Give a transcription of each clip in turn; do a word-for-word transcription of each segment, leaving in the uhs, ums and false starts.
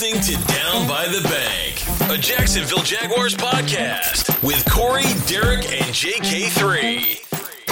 listening to Down by the Bank, a Jacksonville Jaguars podcast with Corey, Derek, and J K three.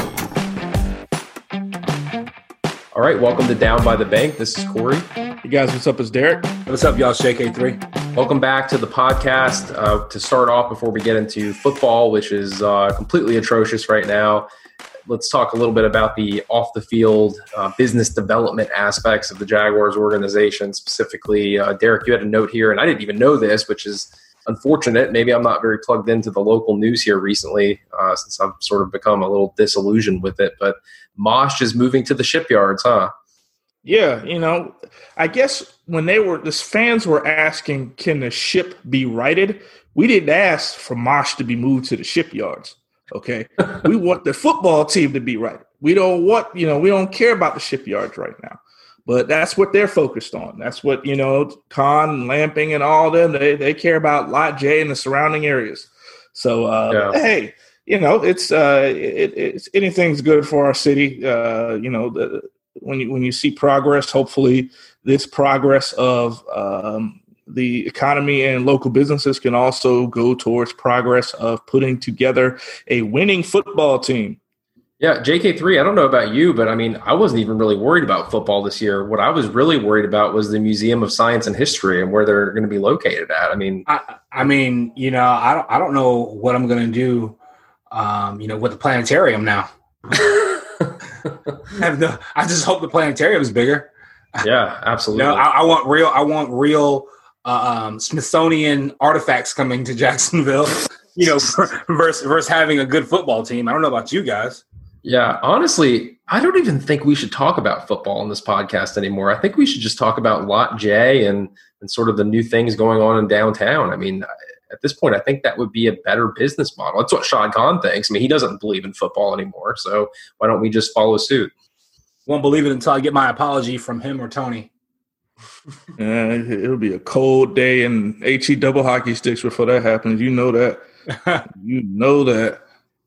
All right, welcome to Down by the Bank. This is Corey. Hey guys, what's up? It's Derek. What's up, y'all? It's J K three. Welcome back to the podcast. Uh, to start off, before we get into football, which is uh, completely atrocious right now, let's talk a little bit about the off-the-field uh, business development aspects of the Jaguars organization. Specifically, uh, Derek, you had a note here, and I didn't even know this, which is unfortunate. Maybe I'm not very plugged into the local news here recently, uh, since I've sort of become a little disillusioned with it. But Mosh is moving to the shipyards, huh? Yeah, you know, I guess when they were, the fans were asking, can the ship be righted? We didn't ask for Mosh to be moved to the shipyards. Okay, we want the football team to be right. We don't want, you know, we don't care about the shipyards right now. But that's what they're focused on. That's what, you know, Con, Lamping, and all them, they they care about Lot J and the surrounding areas. So, uh, yeah. hey, you know, it's uh, it, it's anything's good for our city. Uh, you know, the, when you when you see progress, hopefully this progress of um, the economy and local businesses can also go towards progress of putting together a winning football team. Yeah, J K three, I don't know about you, but I mean, I wasn't even really worried about football this year. What I was really worried about was the Museum of Science and History and where they're going to be located at. I mean, I, I mean, you know, I don't, I don't know what I'm going to do, um, you know, with the planetarium now. I, have no, I just hope the planetarium is bigger. Yeah, absolutely. You know, I, I want real, I want real uh, um, Smithsonian artifacts coming to Jacksonville. You know, versus versus having a good football team. I don't know about you guys. Yeah, honestly, I don't even think we should talk about football in this podcast anymore. I think we should just talk about Lot J and, and sort of the new things going on in downtown. I mean, at this point, I think that would be a better business model. That's what Shad Khan thinks. I mean, he doesn't believe in football anymore, so why don't we just follow suit? Won't believe it until I get my apology from him or Tony. Yeah, it'll be a cold day in H E double hockey sticks before that happens. You know that. You know that.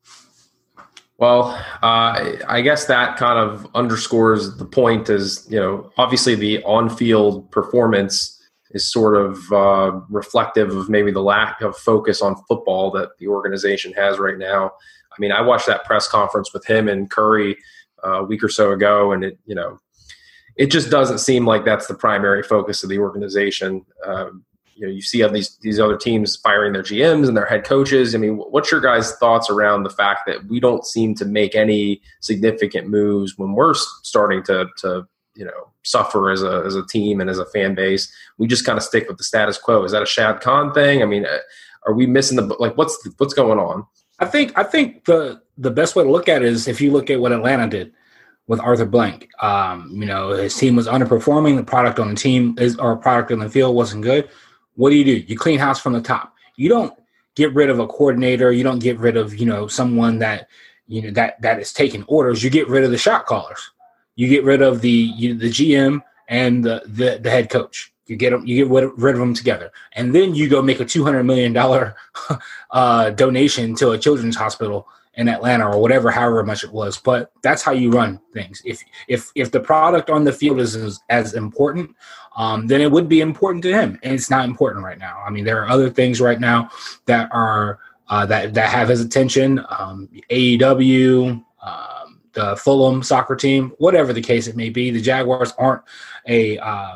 Well, uh, I guess that kind of underscores the point is, you know, obviously the on-field performance is sort of uh, reflective of maybe the lack of focus on football that the organization has right now. I mean, I watched that press conference with him and Curry uh, a week or so ago, and it, you know, it just doesn't seem like that's the primary focus of the organization. Um, You know, you see these these other teams firing their G Ms and their head coaches. I mean, what's your guys' thoughts around the fact that we don't seem to make any significant moves when we're starting to, to you know, suffer as a as a team and as a fan base? We just kind of stick with the status quo. Is that a Shad Khan thing? I mean, are we missing the like? What's the, what's going on? I think I think the the best way to look at it is if you look at what Atlanta did with Arthur Blank. Um, you know, his team was underperforming. The product on the team is or product on the field wasn't good. What do you do? You clean house from the top. You don't get rid of a coordinator. You don't get rid of, you know, someone that, you know, that, that is taking orders. You get rid of the shot callers. You get rid of the you, the G M and the, the, the head coach. You get them, you get rid of them together. And then you go make a two hundred million dollars uh, donation to a children's hospital in Atlanta or whatever, however much it was. But that's how you run things. If if if the product on the field is as, as important, um, then it would be important to him. And it's not important right now. I mean, there are other things right now that are uh, that, that have his attention. Um, A E W, um, the Fulham soccer team, whatever the case it may be. The Jaguars aren't a uh,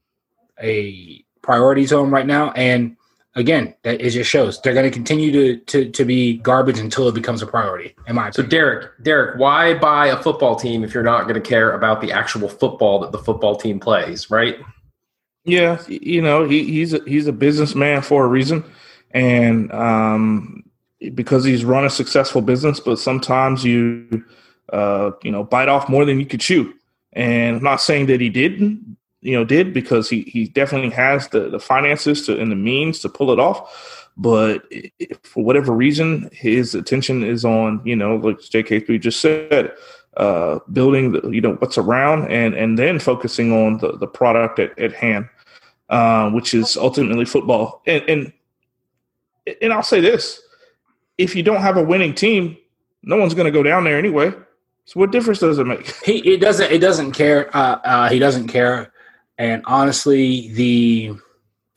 a priority to him right now. And again, that it just shows they're going to continue to, to to be garbage until it becomes a priority. In my opinion. So, Derek, Derek, why buy a football team if you're not going to care about the actual football that the football team plays, right? Yeah, you know, he, he's a, he's a businessman for a reason, and um, because he's run a successful business. But sometimes you, uh, you know, bite off more than you could chew. And I'm not saying that he didn't. You know, did because he, he definitely has the, the finances to and the means to pull it off. But if, for whatever reason, his attention is on, you know, like J K three just said, uh, building, the, you know, what's around and, and then focusing on the, the product at, at hand, uh, which is ultimately football. And, and and I'll say this, if you don't have a winning team, no one's going to go down there anyway. So what difference does it make? He it doesn't it doesn't care. Uh, uh, he doesn't care. And honestly, the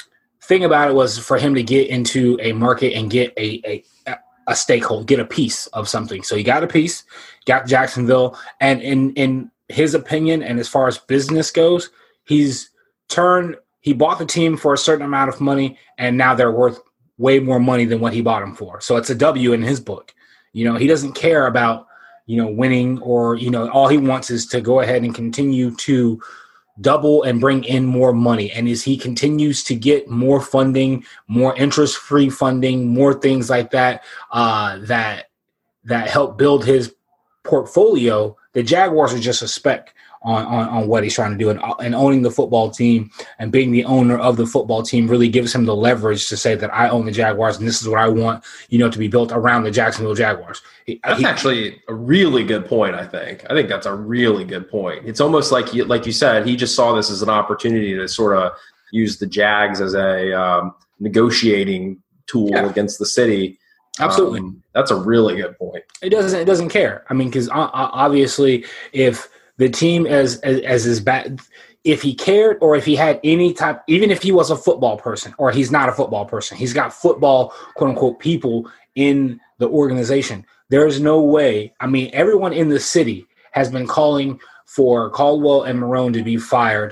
thing about it was for him to get into a market and get a a, a stakeholder, get a piece of something. So he got a piece, got Jacksonville, and in in his opinion, and as far as business goes, he's turned. He bought the team for a certain amount of money, and now they're worth way more money than what he bought them for. So it's a W in his book. You know, he doesn't care about, you know, winning or, you know, all he wants is to go ahead and continue to double and bring in more money. And as he continues to get more funding, more interest-free funding, more things like that, uh, that that help build his portfolio, the Jaguars are just a speck on, on, on what he's trying to do. And, and owning the football team and being the owner of the football team really gives him the leverage to say that I own the Jaguars and this is what I want, you know, to be built around the Jacksonville Jaguars. He, that's he, actually a really good point, I think. I think that's a really good point. It's almost like, you, like you said, he just saw this as an opportunity to sort of use the Jags as a um, negotiating tool yeah. against the city. Absolutely. Um, that's a really good point. It doesn't, it doesn't care. I mean, because uh, obviously if – the team as, as as his bad, if he cared or if he had any type, even if he was a football person or he's not a football person, he's got football, quote unquote, people in the organization. There is no way. I mean, everyone in the city has been calling for Caldwell and Marrone to be fired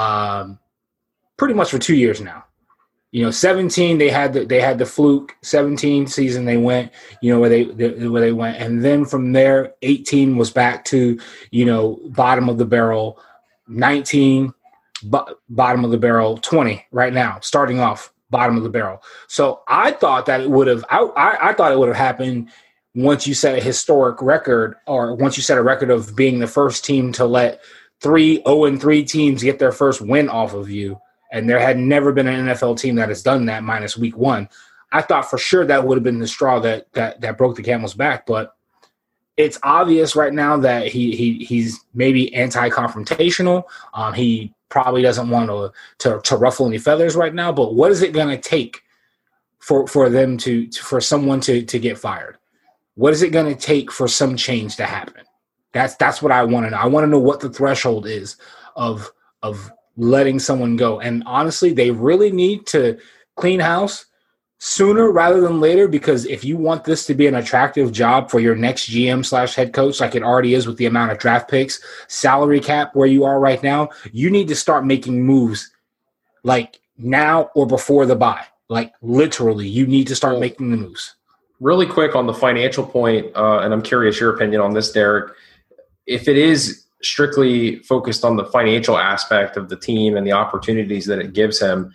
um, pretty much for two years now. You know, seventeen they had the they had the fluke. seventeen season they went, you know, where they, they where they went, and then from there, eighteen was back to, you know, bottom of the barrel. nineteen, bo- bottom of the barrel. twenty right now, starting off bottom of the barrel. So I thought that it would have. I, I I thought it would have happened once you set a historic record, or once you set a record of being the first team to let three oh and three teams get their first win off of you. And there had never been an N F L team that has done that minus week one. I thought for sure that would have been the straw that that that broke the camel's back. But it's obvious right now that he he he's maybe anti-confrontational. Um, he probably doesn't want to, to to ruffle any feathers right now. But what is it going to take for for them to, to for someone to to get fired? What is it going to take for some change to happen? That's that's what I want to know. I want to know what the threshold is of of letting someone go. And honestly, they really need to clean house sooner rather than later, because if you want this to be an attractive job for your next G M slash head coach, like it already is with the amount of draft picks, salary cap where you are right now, you need to start making moves like now or before the bye. Like literally, you need to start making the moves. Really quick on the financial point, uh, and I'm curious your opinion on this, Derek. If it is strictly focused on the financial aspect of the team and the opportunities that it gives him,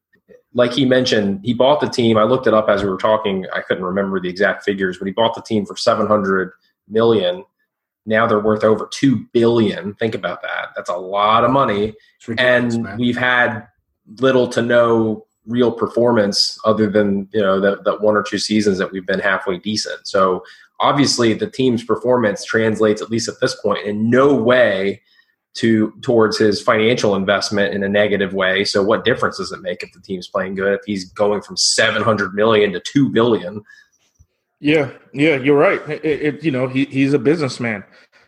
like he mentioned, he bought the team. I looked it up as we were talking. I couldn't remember the exact figures, but he bought the team for seven hundred million dollars. Now they're worth over two billion dollars. Think about that. That's a lot of money. And man. We've had little to no real performance other than, you know, that, that one or two seasons that we've been halfway decent. So obviously the team's performance translates, at least at this point, in no way to towards his financial investment in a negative way. So what difference does it make if the team's playing good, if he's going from seven hundred million to two billion? Yeah, yeah, you're right. It, it, you know, he, he's a businessman.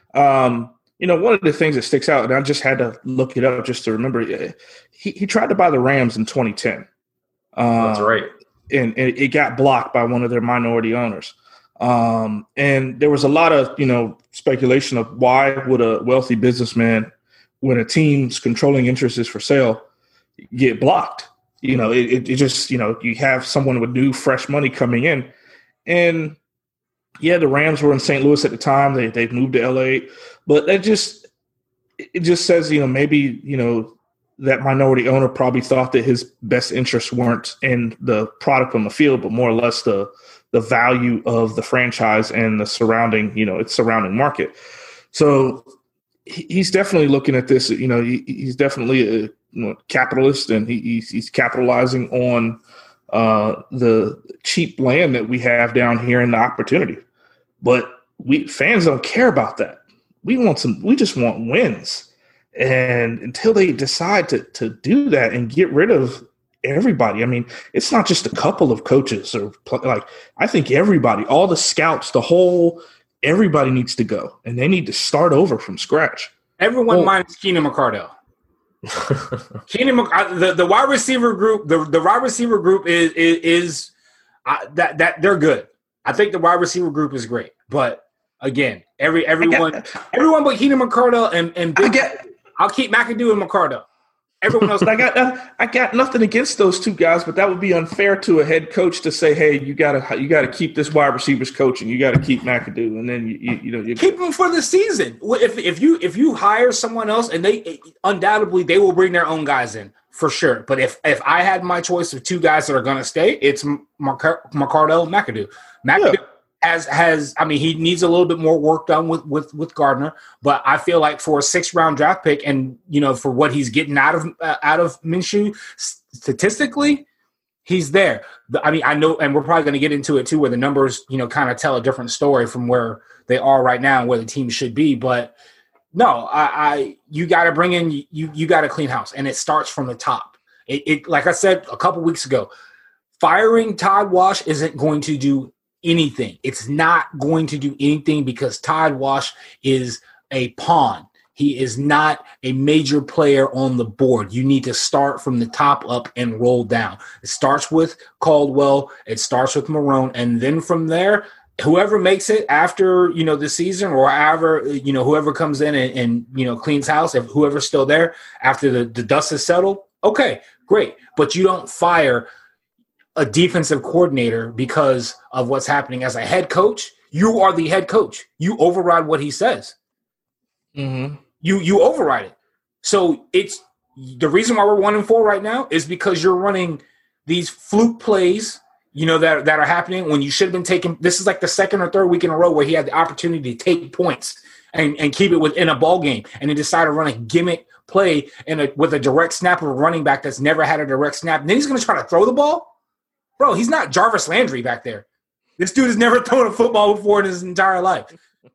Um, you know, one of the things that sticks out, and I just had to look it up just to remember, he, he tried to buy the Rams in twenty ten. Uh, That's right. And, and it got blocked by one of their minority owners. Um, and there was a lot of, you know, speculation of why would a wealthy businessman, when a team's controlling interest is for sale, get blocked? You know, it, it just, you know, you have someone with new, fresh money coming in. And, yeah, the Rams were in Saint Louis at the time. They, they've moved to L A. But that just – it just says, you know, maybe, you know, that minority owner probably thought that his best interests weren't in the product on the field, but more or less the the value of the franchise and the surrounding, you know, its surrounding market. So he's definitely looking at this, you know, he, he's definitely a you know, capitalist, and he, he's, he's capitalizing on uh, the cheap land that we have down here and the opportunity. But we fans don't care about that. We want some, we just want wins. And until they decide to to do that and get rid of everybody, I mean, it's not just a couple of coaches or like, I think everybody, all the scouts, the whole, everybody needs to go, and they need to start over from scratch. Everyone well, minus Keenan McCardell. Keenan, the, the wide receiver group, the, the wide receiver group is is, is uh, that that they're good. I think the wide receiver group is great, but again, every everyone got, everyone but Keenan McCardell and and Big, I get, I'll keep McAdoo and McCardell. Everyone else, I got I got nothing against those two guys, but that would be unfair to a head coach to say, "Hey, you gotta you gotta keep this wide receivers coaching. You gotta keep McAdoo, and then you you, you know you keep them for the season. If if you if you hire someone else, and they undoubtedly they will bring their own guys in for sure. But if if I had my choice of two guys that are going to stay, it's McCardell, McAdoo. McAdoo. Yeah. Has has I mean he needs a little bit more work done with, with, with Gardner, but I feel like for a sixth round draft pick and you know for what he's getting out of uh, out of Minshew statistically, he's there. I mean I know, and we're probably going to get into it too, where the numbers you know kind of tell a different story from where they are right now and where the team should be. But no, I, I you got to bring in you you got to clean house, and it starts from the top. It, it like I said a couple weeks ago, firing Todd Wash isn't going to do anything. It's not going to do anything because Todd Wash is a pawn. He is not a major player on the board. You need to start from the top up and roll down. It starts with Caldwell. It starts with Marrone. And then from there, whoever makes it after, you know, the season or however, you know, whoever comes in and, and you know, cleans house, if whoever's still there after the, the dust is settled, okay, great. But you don't fire a defensive coordinator because of what's happening as a head coach. You are the head coach. You override what he says. Mm-hmm. You you override it. So it's the reason why we're one and four right now is because you're running these fluke plays, you know, that that are happening when you should have been taking. This is like the second or third week in a row where he had the opportunity to take points and, and keep it within a ball game, and he decided to run a gimmick play in a, with a direct snap of a running back that's never had a direct snap. And then he's going to try to throw the ball. Bro, he's not Jarvis Landry back there. This dude has never thrown a football before in his entire life.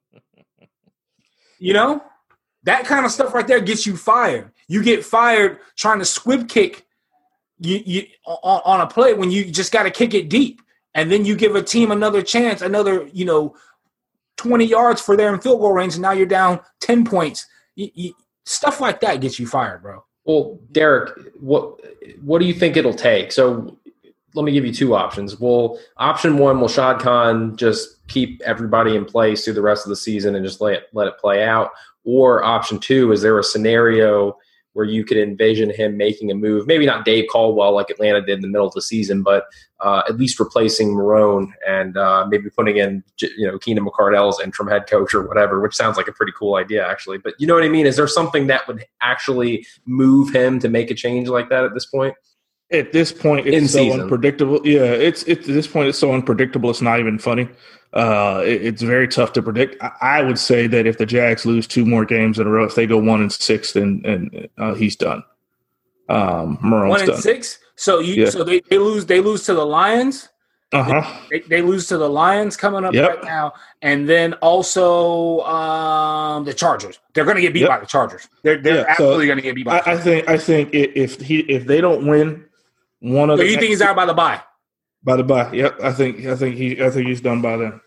You know? That kind of stuff right there gets you fired. You get fired trying to squib kick you, you on, on a play when you just got to kick it deep. And then you give a team another chance, another, you know, twenty yards for their in field goal range, and now you're down ten points. You, you, stuff like that gets you fired, bro. Well, Derek, what what do you think it'll take? So let me give you two options. Well, option one, will Shad Khan just keep everybody in place through the rest of the season and just let it, let it play out? Or option two, is there a scenario where you could envision him making a move, maybe not Dave Caldwell like Atlanta did in the middle of the season, but uh, at least replacing Marrone and uh, maybe putting in, you know, Keenan McCardell's interim head coach or whatever, which sounds like a pretty cool idea, actually. But you know what I mean? Is there something that would actually move him to make a change like that at this point? At this point, it's In so season. unpredictable. Yeah, it's, it's at this point, it's so unpredictable. It's not even funny. Uh, it, it's very tough to predict. I, I would say that if the Jags lose two more games in a row, if they go one and six, then and uh, he's done. Um, Marrone's one and done. six. So you, Yeah. so they, they lose. They lose to the Lions. Uh huh. They, they lose to the Lions coming up Yep. right now, and then also um, the Chargers. They're going to get beat Yep. by the Chargers. They're they're Yeah, so absolutely going to get beat by. The I, I think I think i- if he if they don't win one of so the you think he's out by the bye? by the bye, yep. I think I think he I think he's done by then.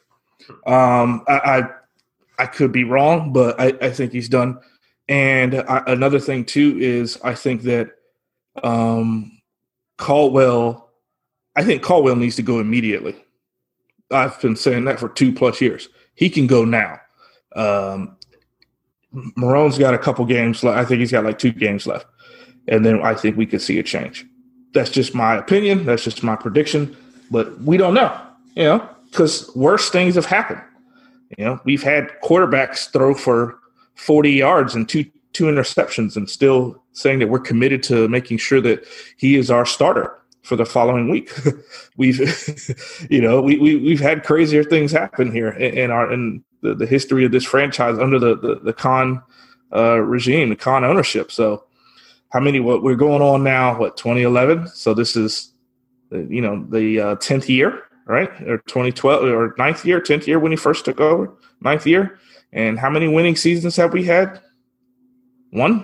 Um, I I, I could be wrong, but I, I think he's done. And I, another thing too is I think that um, Caldwell. I think Caldwell needs to go immediately. I've been saying that for two plus years. He can go now. Um, Marrone's got a couple games left. I think he's got like two games left. And then I think we could see a change. That's just my opinion. That's just my prediction. But we don't know, you know, because worse things have happened. You know, we've had quarterbacks throw for forty yards and two two interceptions and still saying that we're committed to making sure that he is our starter for the following week. we've, you know, we, we, we've had crazier things happen here in, in our in the, the history of this franchise under the, the, the Khan uh, regime, the Khan ownership. So how many, what we're going on now, what, twenty eleven? So this is, you know, the uh, tenth year, right? Or twenty twelve or ninth year, tenth year when he first took over, ninth year. And how many winning seasons have we had? One?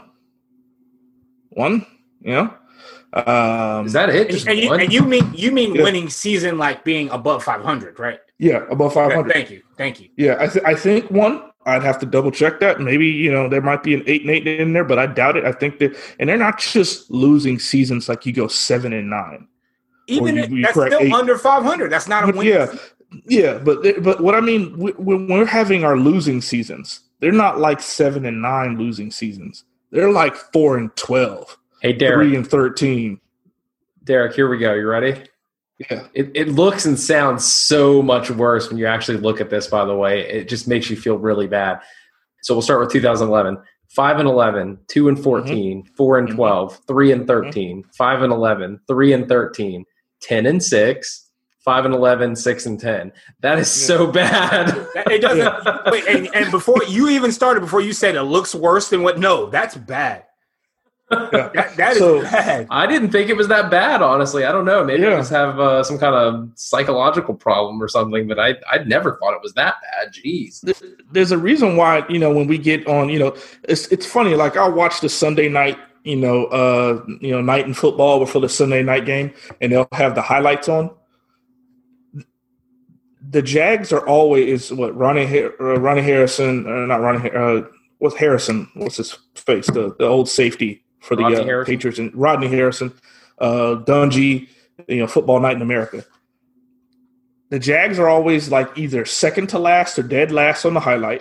One, you know? Um, Is that it? Just And you, one? and you mean you mean Yeah. winning season like being above five hundred, right? yeah, above five Okay, hundred. thank you, thank you. Yeah, I, th- I think one. I'd have to double check that. Maybe, you know, there might be an eight and eight in there, but I doubt it. I think that, and they're not just losing seasons like you go seven and nine. Even you, if, you that's still eight. under five hundred. That's not a win. Yeah, yeah, but but what I mean, we, when we're having our losing seasons, they're not like seven and nine losing seasons. They're like four and twelve. Hey, Derek. Three and thirteen. Derek, here we go. You ready? Yeah. It, it looks and sounds so much worse when you actually look at this, by the way. It just makes you feel really bad. So we'll start with two thousand eleven. five and eleven, two and fourteen, mm-hmm. four and twelve, mm-hmm. three and thirteen, mm-hmm. five and eleven, three and thirteen, ten and six, five and eleven, six and ten. That is yeah. so bad. It doesn't yeah. – wait, and, and before you even started, before you said it looks worse than what – no, that's bad. Yeah. That, that so, is bad. I didn't think it was that bad, honestly. I don't know. Maybe yeah. I just have uh, some kind of psychological problem or something, but I I never thought it was that bad. Jeez. There's a reason why, you know, when we get on, you know, it's it's funny. Like I'll watch the Sunday night, you know, uh, you know, night in football before the Sunday night game, and they'll have the highlights on. The Jags are always what Ronnie uh, Ronnie Harrison, uh, not Ronnie, uh, what's Harrison? What's his face? The the old safety. For the uh, Patriots and Rodney Harrison, uh, Dungy, you know, Football Night in America. The Jags are always like either second to last or dead last on the highlight,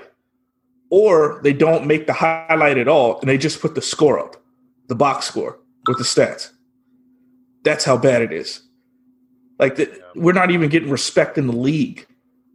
or they don't make the highlight at all and they just put the score up, the box score with the stats. That's how bad it is. Like the, we're not even getting respect in the league,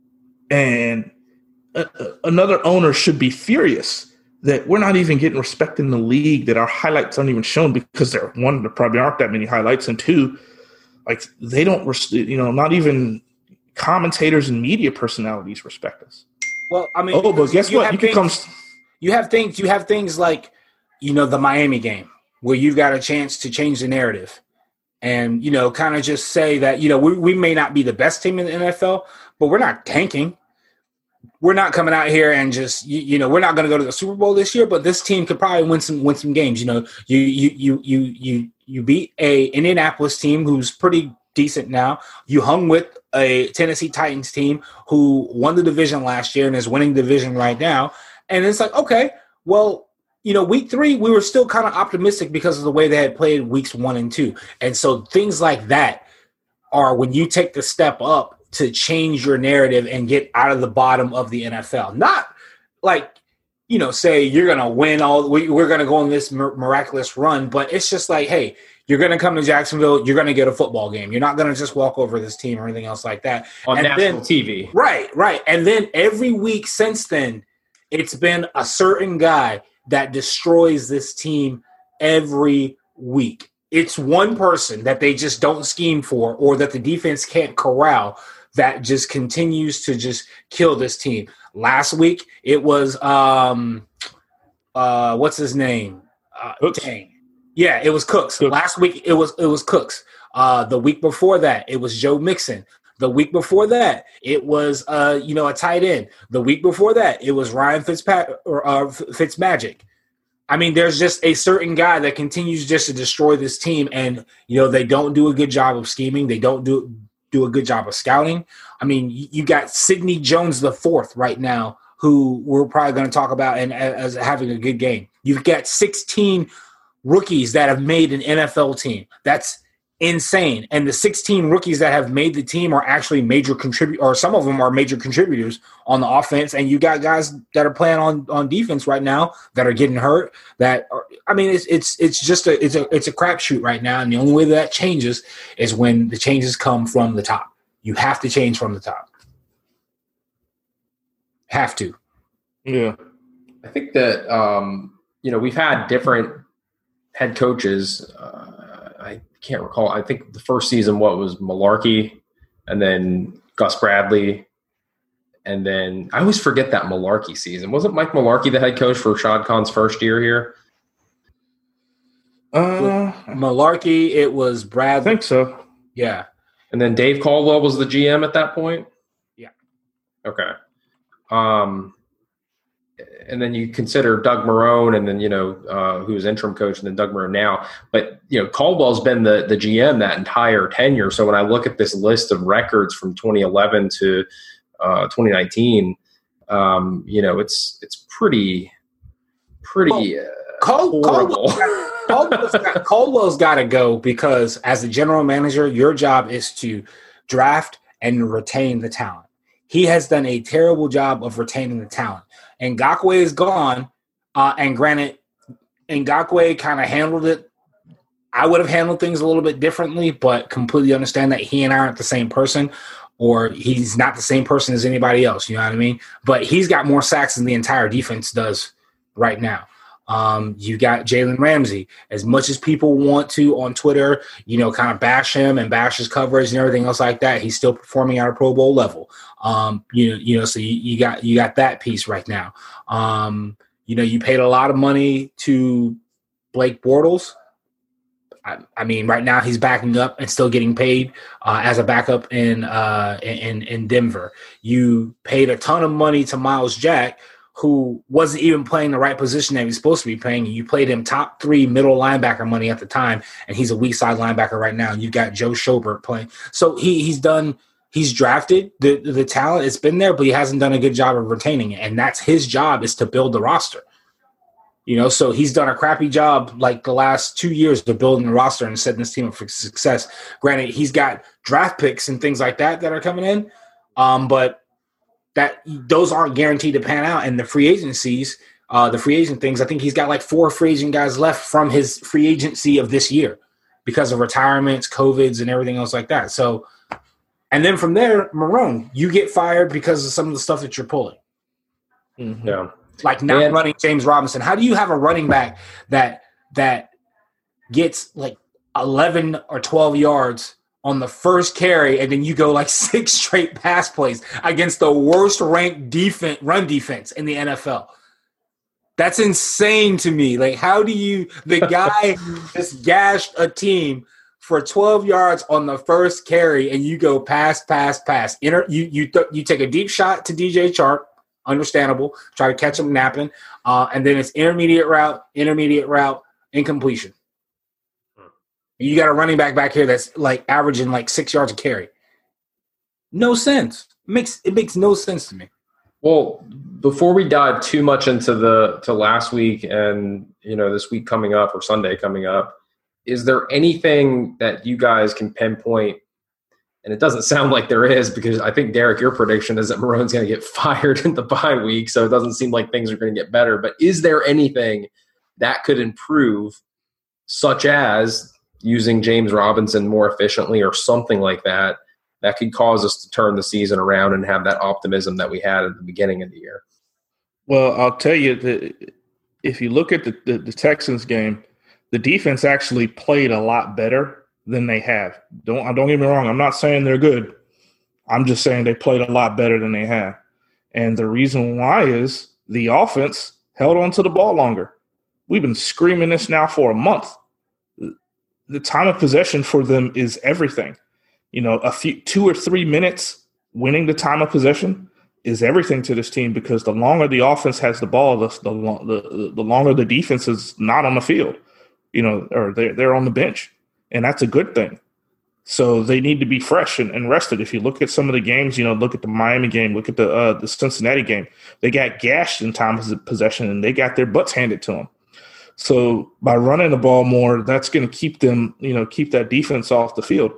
and a, a, another owner should be furious that we're not even getting respect in the league, that our highlights aren't even shown because there, one, there probably aren't that many highlights, and two, like they don't, you know, not even commentators and media personalities respect us. Well, I mean, oh, but guess you what? You things, can come. You have things. You have things like, you know, the Miami game where you've got a chance to change the narrative, and you know, kind of just say that, you know, we we may not be the best team in the N F L, but we're not tanking. We're not coming out here and just, you, you know, we're not going to go to the Super Bowl this year, but this team could probably win some win some games. You know, you you you you you you beat a Indianapolis team who's pretty decent now. You hung with a Tennessee Titans team who won the division last year and is winning the division right now. And it's like, okay, well, you know, week three, we were still kind of optimistic because of the way they had played weeks one and two. And so things like that are when you take the step up to change your narrative and get out of the bottom of the N F L. Not like, you know, say you're going to win all, we're going to go on this miraculous run, but it's just like, hey, you're going to come to Jacksonville, you're going to get a football game. You're not going to just walk over this team or anything else like that. On and national then, T V. Right, right. And then every week since then, it's been a certain guy that destroys this team every week. It's one person that they just don't scheme for or that the defense can't corral that just continues to just kill this team. Last week, it was, um, uh, what's his name? Uh, dang. Yeah, it was Cooks. Cooks. Last week, it was it was Cooks. Uh, the week before that, it was Joe Mixon. The week before that, it was, uh, you know, a tight end. The week before that, it was Ryan Fitzpat- or, uh, Fitzmagic. I mean, there's just a certain guy that continues just to destroy this team, and, you know, they don't do a good job of scheming. They don't do do a good job of scouting. I mean, you got Sidney Jones the fourth right now, who we're probably going to talk about and as having a good game. You've got sixteen rookies that have made an N F L team. That's insane. And the sixteen rookies that have made the team are actually major contributors, or some of them are major contributors on the offense. And you got guys that are playing on, on defense right now that are getting hurt. That are, I mean, it's it's it's just a it's a it's a crapshoot right now. And the only way that changes is when the changes come from the top. You have to change from the top. Have to. Yeah, I think that um, you know, we've had different head coaches. Uh, I can't recall. I think the first season, what was Malarkey, and then Gus Bradley, and then I always forget that Malarkey season. Wasn't Mike Malarkey the head coach for Shad Khan's first year here? Uh, Malarkey, it was Bradley. I think so. Yeah. And then Dave Caldwell was the G M at that point? Yeah. Okay. Um, and then you consider Doug Marrone, and then, you know, uh, who was interim coach, and then Doug Marrone now. But, you know, Caldwell's been the, the G M that entire tenure. So when I look at this list of records from twenty eleven to uh, twenty nineteen, Um, you know, it's it's pretty pretty uh, Col- horrible. Caldwell's got, Caldwell's got to go because as a general manager, your job is to draft and retain the talent. He has done a terrible job of retaining the talent. Ngakoue is gone, uh, and granted, Ngakoue kind of handled it. I would have handled things a little bit differently, but completely understand that he and I aren't the same person, or he's not the same person as anybody else. You know what I mean? But he's got more sacks than the entire defense does right now. Um, you got Jalen Ramsey. As much as people want to on Twitter, you know, kind of bash him and bash his coverage and everything else like that, he's still performing at a Pro Bowl level. Um, you know, you know, so you, you got you got that piece right now. Um, you know, you paid a lot of money to Blake Bortles. I, I mean, right now he's backing up and still getting paid uh, as a backup in uh, in in Denver. You paid a ton of money to Myles Jack, who wasn't even playing the right position that he's supposed to be playing. You played him top three middle linebacker money at the time, and he's a weak side linebacker right now. You've got Joe Schobert playing. So he he's done he's drafted the the talent. It's been there, but he hasn't done a good job of retaining it. And that's his job, is to build the roster. You know, so he's done a crappy job like the last two years of building the roster and setting this team up for success. Granted, he's got draft picks and things like that that are coming in, um, but that those aren't guaranteed to pan out. And the free agencies, uh, the free agent things, I think he's got like four free agent guys left from his free agency of this year because of retirements, COVIDs, and everything else like that. So, and then from there, Marrone, you get fired because of some of the stuff that you're pulling. Mm-hmm. Yeah. Like not and, running James Robinson. How do you have a running back that that gets like eleven or twelve yards on the first carry, and then you go like six straight pass plays against the worst ranked defense run defense in the N F L? That's insane to me. Like, how do you the guy just gashed a team for twelve yards on the first carry, and you go pass, pass, pass. Inter, you you th- you take a deep shot to D J Chark. Understandable. Try to catch him napping. Uh, and then it's intermediate route, intermediate route, incompletion. Hmm. You got a running back back here that's like averaging like six yards a carry. No sense. It makes it makes no sense to me. Well, before we dive too much into the to last week and you know this week coming up or Sunday coming up, is there anything that you guys can pinpoint? And it doesn't sound like there is, because I think, Derek, your prediction is that Marrone's going to get fired in the bye week, so it doesn't seem like things are going to get better. But is there anything that could improve, such as using James Robinson more efficiently or something like that, that could cause us to turn the season around and have that optimism that we had at the beginning of the year? Well, I'll tell you that if you look at the, the, the Texans game, the defense actually played a lot better than they have. Don't don't get me wrong. I'm not saying they're good. I'm just saying they played a lot better than they have. And the reason why is the offense held on to the ball longer. We've been screaming this now for a month. The time of possession for them is everything. You know, a few two or three minutes winning the time of possession is everything to this team, because the longer the offense has the ball, the the, the, the longer the defense is not on the field, you know, or they're, they're on the bench. And that's a good thing. So they need to be fresh and, and rested. If you look at some of the games, you know, look at the Miami game, look at the uh, the Cincinnati game, they got gashed in time of possession and they got their butts handed to them. So by running the ball more, that's going to keep them, you know, keep that defense off the field.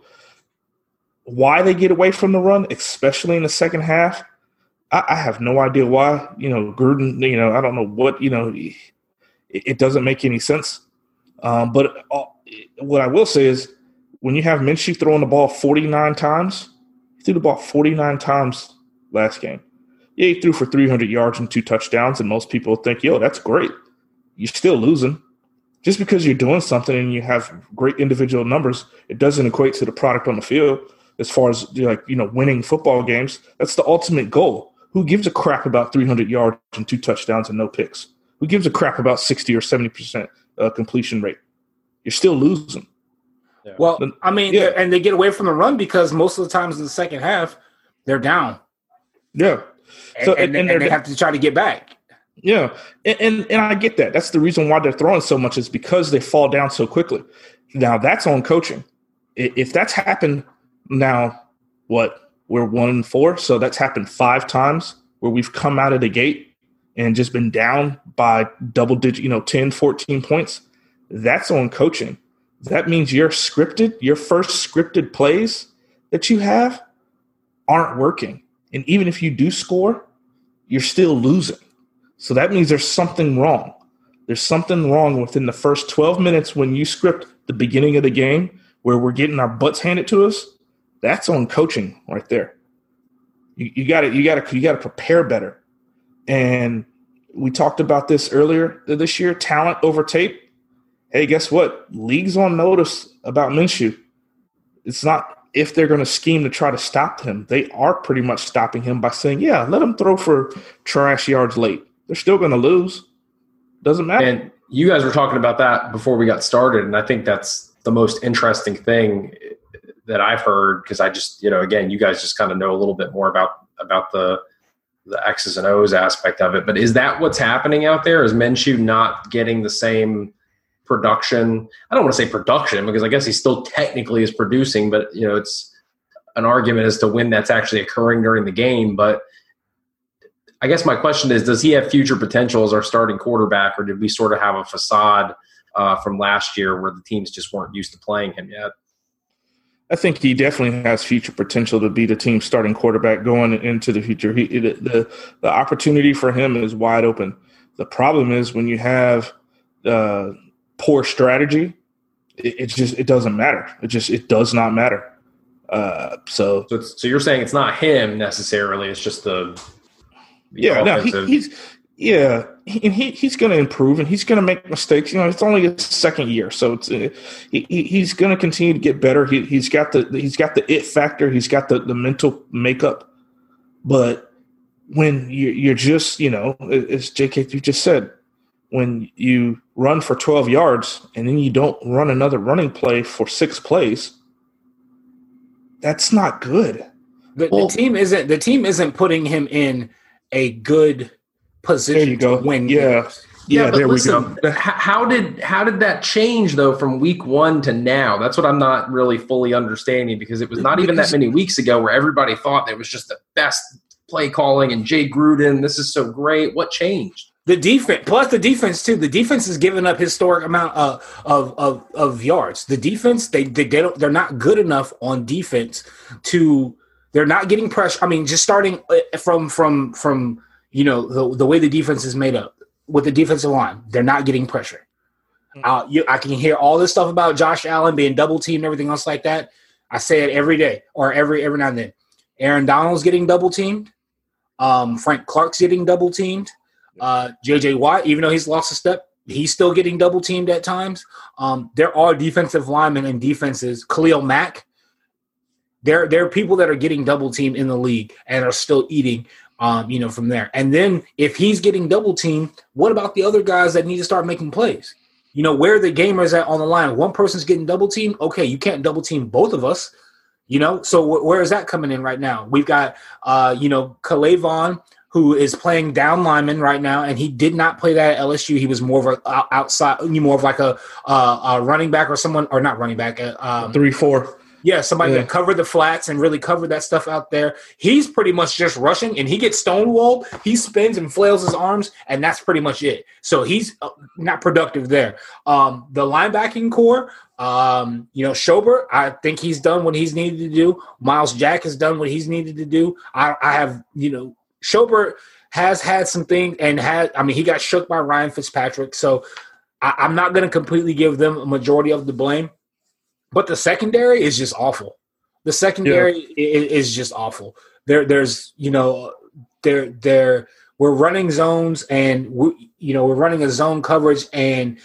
Why they get away from the run, especially in the second half, I, I have no idea why. You know, Gruden, you know, I don't know what, you know, it, it doesn't make any sense. Um, but uh, what I will say is, when you have Minshew throwing the ball forty-nine times, he threw the ball forty-nine times last game. Yeah, he threw for three hundred yards and two touchdowns, and most people think, yo, that's great. You're still losing. Just because you're doing something and you have great individual numbers, it doesn't equate to the product on the field as far as, like, you know, winning football games. That's the ultimate goal. Who gives a crap about three hundred yards and two touchdowns and no picks? Who gives a crap about sixty or seventy percent uh, completion rate? You're still losing. Yeah. Well, I mean, yeah. and they get away from the run because most of the times in the second half, they're down. Yeah. So, and, and, and, and they have to try to get back. Yeah. And, and and I get that. That's the reason why they're throwing so much, is because they fall down so quickly. Now, that's on coaching. If that's happened now, what, we're one and four, so that's happened five times where we've come out of the gate and just been down by double digit, you know, ten, fourteen points, that's on coaching. That means your scripted, your first scripted plays that you have aren't working. And even if you do score, you're still losing. So that means there's something wrong. There's something wrong within the first twelve minutes when you script the beginning of the game where we're getting our butts handed to us. That's on coaching right there. You got to you got to you got to prepare better. And we talked about this earlier this year, talent over tape. Hey, guess what? League's on notice about Minshew. It's not if they're going to scheme to try to stop him. They are pretty much stopping him by saying, yeah, let him throw for trash yards late. They're still going to lose. Doesn't matter. And you guys were talking about that before we got started, and I think that's the most interesting thing that I've heard, because I just, you know, again, you guys just kind of know a little bit more about about the the X's and O's aspect of it. But is that what's happening out there? Is Minshew not getting the same production? I don't want to say production, because I guess he still technically is producing, but, you know, it's an argument as to when that's actually occurring during the game. But I guess my question is, does he have future potential as our starting quarterback, or did we sort of have a facade uh, from last year where the teams just weren't used to playing him yet? I think he definitely has future potential to be the team's starting quarterback going into the future. He, the, the the opportunity for him is wide open. The problem is when you have uh, poor strategy, it, it just it doesn't matter. It just it does not matter. Uh, so so, it's, so you're saying it's not him necessarily. It's just the, the yeah. offensive. No, he, he's yeah, he, and he he's going to improve, and he's going to make mistakes. You know, it's only his second year, so it's uh, he, he's going to continue to get better. He he's got the he's got the it factor. He's got the, the mental makeup. But when you, you're just, you know, as J K you just said, when you run for twelve yards and then you don't run another running play for six plays, that's not good. The, well, the team isn't the team isn't putting him in a good position there you go. to win yeah. games. Yeah, but there listen, we go. How did how did that change though from week one to now? That's what I'm not really fully understanding, because it was not even that many weeks ago where everybody thought it was just the best play calling and Jay Gruden, this is so great. What changed? The defense, plus the defense too. The defense has given up historic amount of of of, of yards. The defense, they they, they don't, they're not good enough on defense to. They're not getting pressure. I mean, just starting from from from. You know, the, the way the defense is made up with the defensive line, they're not getting pressure. Uh, you, I can hear all this stuff about Josh Allen being double teamed and everything else like that. I say it every day or every every now and then. Aaron Donald's getting double teamed. Um, Frank Clark's getting double teamed. Uh, J J Watt, even though he's lost a step, he's still getting double teamed at times. Um, there are defensive linemen and defenses. Khalil Mack. There, there are people that are getting double teamed in the league and are still eating. Um, you know, from there. And then if he's getting double teamed, what about the other guys that need to start making plays? You know, where the gamers at on the line? One person's getting double teamed. Okay, you can't double team both of us. You know, so wh- where is that coming in right now? We've got, uh, you know, Calais Vaughn, who is playing down lineman right now, and he did not play that at L S U. He was more of a outside, more of like a, uh, a running back or someone, or not running back, uh, um, three four. Yeah, somebody yeah. that covered the flats and really covered that stuff out there. He's pretty much just rushing, and he gets stonewalled. He spins and flails his arms, and that's pretty much it. So he's not productive there. Um, the linebacking core, um, you know, Schobert, I think he's done what he's needed to do. Miles Jack has done what he's needed to do. I, I have, you know, Schobert has had some things and had, I mean, he got shook by Ryan Fitzpatrick. So I, I'm not going to completely give them a majority of the blame. But the secondary is just awful. The secondary yeah. is, is just awful. There, there's, you know, there, there. We're running zones, and we, you know, we're running a zone coverage, and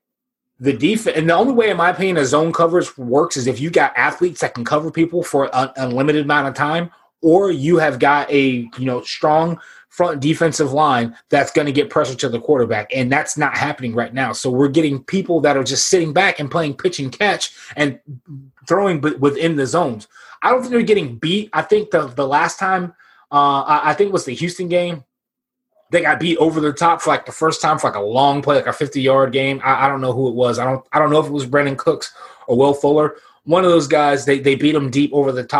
the defense. And the only way, in my opinion, a zone coverage works is if you got athletes that can cover people for an unlimited amount of time, or you have got a, you know, strong front defensive line that's going to get pressure to the quarterback, and that's not happening right now. So we're getting people that are just sitting back and playing pitch and catch and throwing b- within the zones. I don't think they're getting beat. I think the the last time, uh, I, I think it was the Houston game, they got beat over the top for like the first time for like a long play, like a fifty-yard game. I, I don't know who it was. I don't I don't know if it was Brandon Cooks or Will Fuller. One of those guys, they they beat them deep over the top,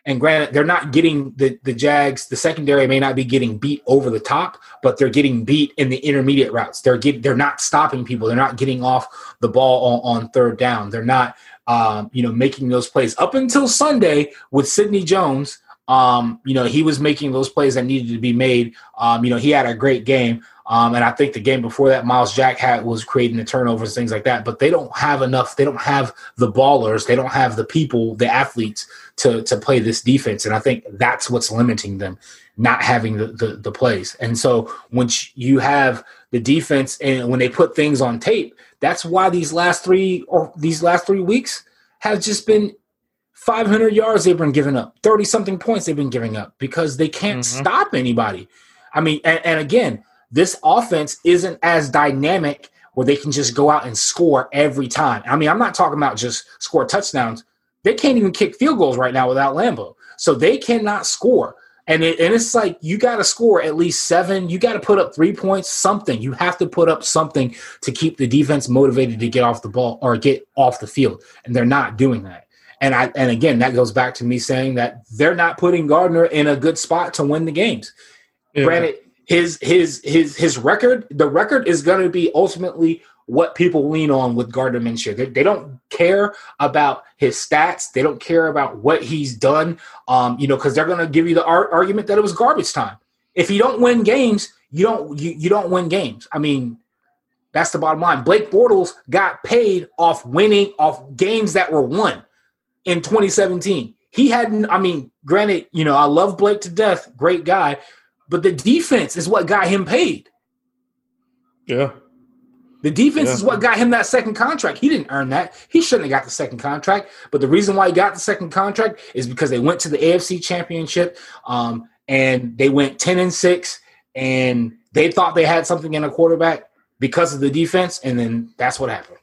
And granted, they're not getting the, the Jags, the secondary may not be getting beat over the top, but they're getting beat in the intermediate routes. They're get, they're not stopping people. They're not getting off the ball on, on third down. They're not, um, you know, making those plays. Up until Sunday with Sidney Jones, um, you know, he was making those plays that needed to be made. Um, you know, he had a great game. Um, and I think the game before that, Miles Jack had was creating the turnovers, things like that. But they don't have enough. They don't have the ballers. They don't have the people, the athletes to to play this defense. And I think that's what's limiting them, not having the the, the plays. And so once you have the defense and when they put things on tape, that's why these last three or these last three weeks have just been five hundred yards they've been giving up, thirty something points they've been giving up because they can't mm-hmm. stop anybody. I mean, and, and again. This offense isn't as dynamic where they can just go out and score every time. I mean, I'm not talking about just score touchdowns. They can't even kick field goals right now without Lambeau. So they cannot score. And, it, and it's like you got to score at least seven. You got to put up three points, something. You have to put up something to keep the defense motivated to get off the ball or get off the field. And they're not doing that. And I and again, that goes back to me saying that they're not putting Gardner in a good spot to win the games. Yeah. Granted, His his his his record, the record is going to be ultimately what people lean on with Gardner Minshew. They, they don't care about his stats. They don't care about what he's done, um, you know, because they're going to give you the ar- argument that it was garbage time. If you don't win games, you don't you, you don't win games. I mean, that's the bottom line. Blake Bortles got paid off winning off games that were won in twenty seventeen. He hadn't. I mean, granted, you know, I love Blake to death, great guy. But the defense is what got him paid. Yeah. The defense yeah. is what got him that second contract. He didn't earn that. He shouldn't have got the second contract. But the reason why he got the second contract is because they went to the A F C Championship um, and they went ten and six, and they thought they had something in a quarterback because of the defense, and then that's what happened.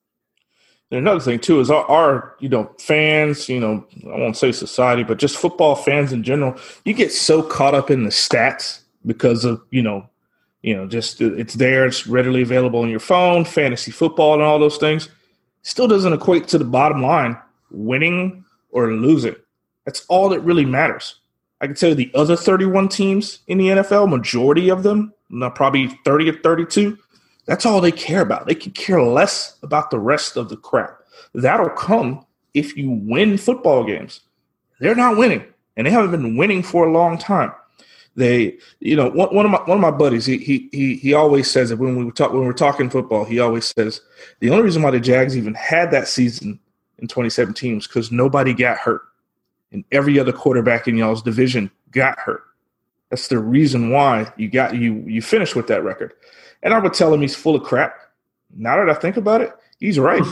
And another thing, too, is our, our, you know, fans, you know, I won't say society, but just football fans in general, you get so caught up in the stats because of, you know, you know, just it's there, it's readily available on your phone, fantasy football and all those things. Still doesn't equate to the bottom line, winning or losing. That's all that really matters. I can tell you the other thirty-one teams in the N F L, majority of them, not probably thirty or thirty-two, that's all they care about. They can care less about the rest of the crap. That'll come if you win football games. They're not winning, and they haven't been winning for a long time. They, you know, one, one of my one of my buddies, he he he he always says that when we talk when we're talking football, he always says the only reason why the Jags even had that season in twenty seventeen was because nobody got hurt, and every other quarterback in y'all's division got hurt. That's the reason why you got you you finished with that record. And I would tell him he's full of crap. Now that I think about it, he's right.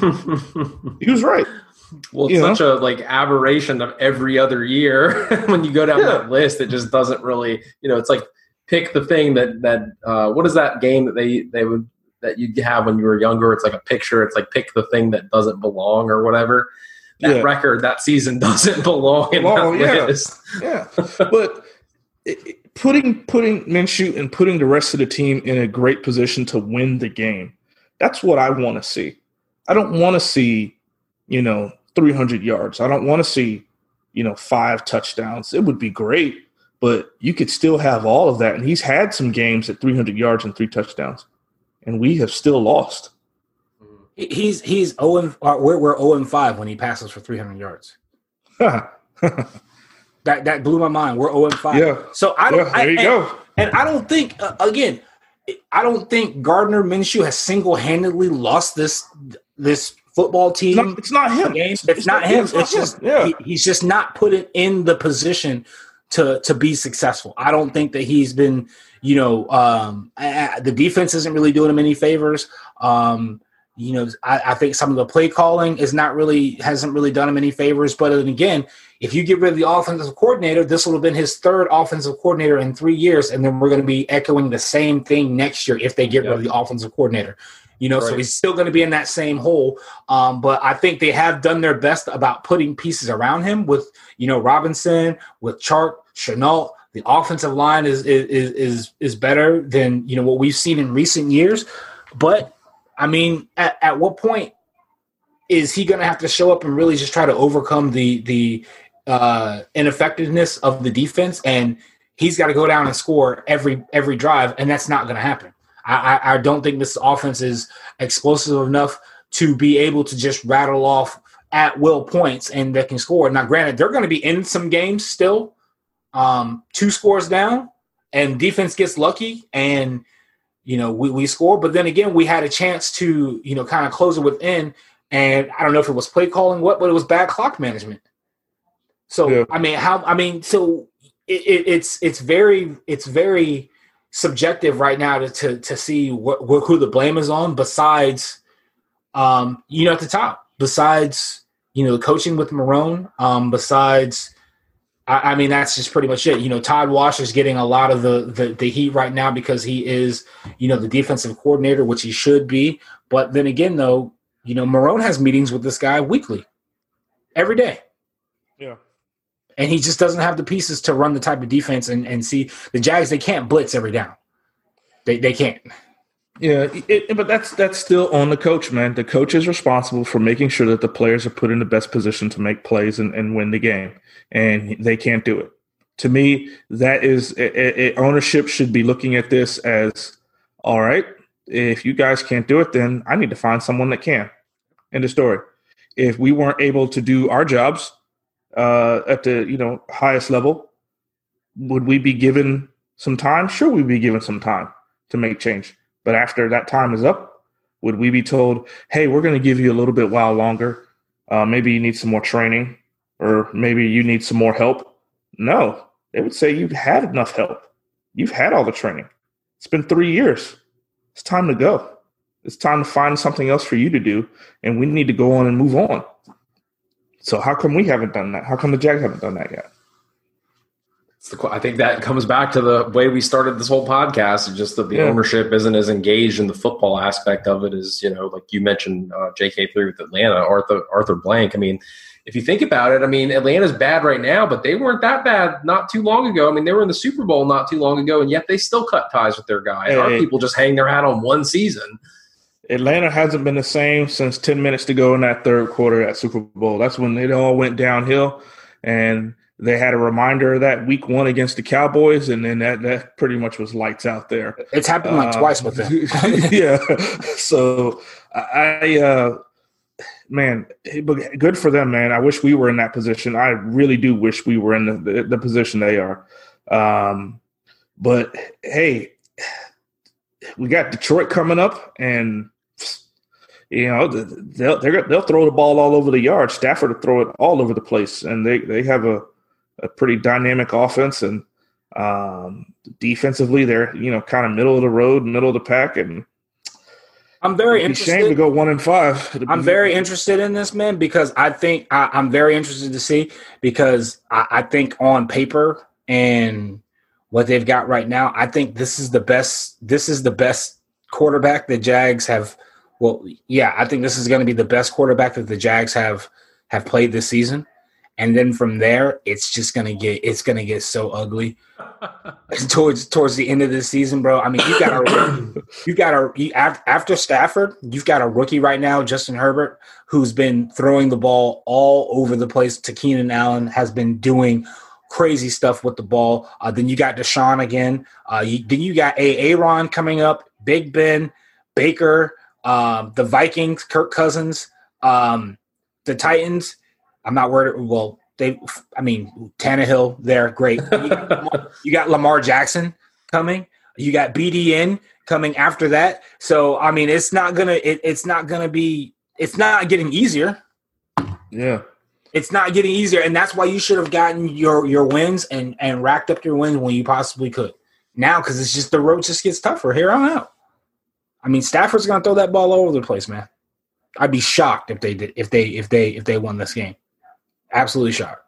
He was right. Well, it's you such know? a like aberration of every other year. When you go down yeah. that list, it just doesn't really, you know, it's like pick the thing that that uh, what is that game that they they would that you have when you were younger? It's like a picture. It's like pick the thing that doesn't belong or whatever. That yeah. record that season doesn't belong in belong, that yeah. list. Yeah, but. It, it, Putting putting Minshew and putting the rest of the team in a great position to win the game, that's what I want to see. I don't want to see, you know, three hundred yards. I don't want to see, you know, five touchdowns. It would be great, but you could still have all of that. And he's had some games at three hundred yards and three touchdowns, and we have still lost. He's he's zero and we're we're zero and five when he passes for three hundred yards. That that blew my mind. We're zero and five. Yeah. So I don't. Yeah, there you I, go. And, and I don't think uh, again. I don't think Gardner Minshew has single-handedly lost this this football team. It's not, it's not him. It's, it's not, not him. It's, it's not just him. Yeah. He, he's just not put it in the position to to be successful. I don't think that he's been. You know, um, I, the defense isn't really doing him any favors. Um, you know, I, I think some of the play calling is not really hasn't really done him any favors. But then again, if you get rid of the offensive coordinator, this will have been his third offensive coordinator in three years, and then we're going to be echoing the same thing next year if they get yep. rid of the offensive coordinator. You know, right. So he's still going to be in that same hole. Um, but I think they have done their best about putting pieces around him with, you know, Robinson, with Chark, Shenault. The offensive line is is is is better than, you know, what we've seen in recent years. But I mean, at, at what point is he going to have to show up and really just try to overcome the the uh, ineffectiveness of the defense, and he's got to go down and score every every drive, and that's not going to happen. I, I, I don't think this offense is explosive enough to be able to just rattle off at will points and they can score. Now, granted, they're going to be in some games still, um, two scores down, and defense gets lucky, and you know we, we score. But then again, we had a chance to you know kind of close it within, and I don't know if it was play calling, what, but it was bad clock management. So yeah. I mean, how I mean, so it, it, it's it's very it's very subjective right now to to, to see what, what who the blame is on. Besides, um, you know, at the top, besides you know, coaching with Marrone, um, besides, I, I mean, that's just pretty much it. You know, Todd Wash is getting a lot of the, the the heat right now because he is, you know, the defensive coordinator, which he should be. But then again, though, you know, Marrone has meetings with this guy weekly, every day. Yeah. And he just doesn't have the pieces to run the type of defense and, and see the Jags. They can't blitz every down. They they can't. Yeah, it, but that's that's still on the coach, man. The coach is responsible for making sure that the players are put in the best position to make plays and, and win the game, and they can't do it. To me, that is it, it, ownership should be looking at this as, all right, if you guys can't do it, then I need to find someone that can. End of story. If we weren't able to do our jobs uh, at the you know highest level, would we be given some time? Sure, we'd be given some time to make change. But after that time is up, would we be told, hey, we're going to give you a little bit while longer. Uh, maybe you need some more training, or maybe you need some more help. No, they would say you've had enough help. You've had all the training. It's been three years. It's time to go. It's time to find something else for you to do, and we need to go on and move on. So how come we haven't done that? How come the Jags haven't done that yet? I think that comes back to the way we started this whole podcast, just that the yeah. ownership isn't as engaged in the football aspect of it as, you know, like you mentioned, uh, J K three with Atlanta, Arthur Arthur Blank. I mean, if you think about it, I mean, Atlanta's bad right now, but they weren't that bad not too long ago. I mean, they were in the Super Bowl not too long ago, and yet they still cut ties with their guy. Hey, Our hey. people just hang their hat on one season. Atlanta hasn't been the same since ten minutes to go in that third quarter at Super Bowl. That's when it all went downhill, and they had a reminder of that week one against the Cowboys, and then that, that pretty much was lights out there. It's happened like uh, twice with them. Yeah. So, I, uh, man, good for them, man. I wish we were in that position. I really do wish we were in the, the, the position they are. Um, but, hey, we got Detroit coming up, and you know, they'll they'll throw the ball all over the yard. Stafford will throw it all over the place, and they, they have a, a pretty dynamic offense, and um, defensively they're you know kind of middle of the road, middle of the pack, and I'm very it'd be interested. Shame to go one and five. I'm very interested in this, man, because I think I, I'm very interested to see because I, I think on paper and what they've got right now, I think this is the best. This is the best quarterback the Jags have. Well, yeah, I think this is going to be the best quarterback that the Jags have have played this season, and then from there, it's just going to get it's going to get so ugly towards towards the end of the season, bro. I mean, you got a you got a you, after Stafford, you've got a rookie right now, Justin Herbert, who's been throwing the ball all over the place. To Keenan Allen has been doing crazy stuff with the ball. Uh, then you got Deshaun again. Uh, you, then you got a Aaron coming up, Big Ben, Baker. Um, the Vikings, Kirk Cousins, um, the Titans. I'm not worried. Well, they. I mean, Tannehill. They're great. You got, Lamar, you got Lamar Jackson coming. You got B D N coming after that. So I mean, it's not gonna. It, it's not gonna be. It's not getting easier. Yeah, it's not getting easier, and that's why you should have gotten your your wins and and racked up your wins when you possibly could. Now, because it's just the road just gets tougher here on out. I mean, Stafford's going to throw that ball all over the place, man. I'd be shocked if they did, if they if they if they won this game. Absolutely shocked.